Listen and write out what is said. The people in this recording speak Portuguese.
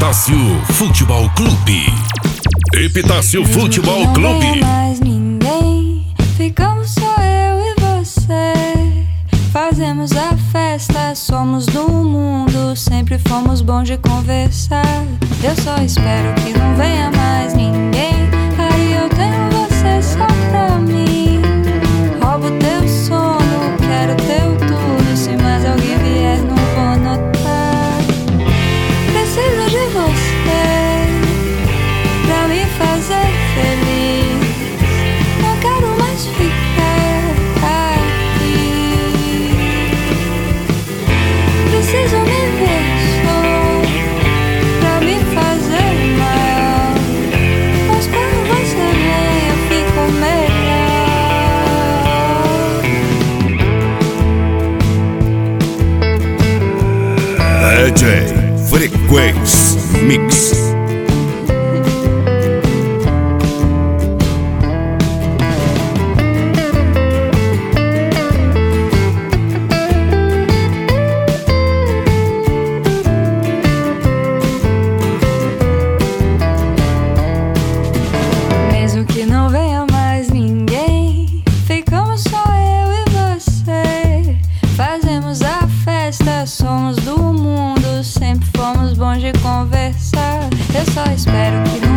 Epitácio Futebol Clube. Epitácio Futebol Não Clube. venha mais ninguém, ficamos só eu e você. Fazemos a festa, somos do mundo, sempre fomos bons de conversar. Eu só espero que não venha mais ninguém, aí eu tenho você só pra mim. Roubo teu sono, quero teu tudo, se mais alguém vier não vou notar. Preciso de você pra me fazer feliz, não quero mais ficar aqui. Preciso me ver só pra me fazer mal, mas quando você vem eu fico melhor. DJ Frequência Mix. Mesmo que não venha mais ninguém, ficamos só eu e você. Fazemos a festa, somos do mundo, sempre fomos bons de conversar. Eu só espero que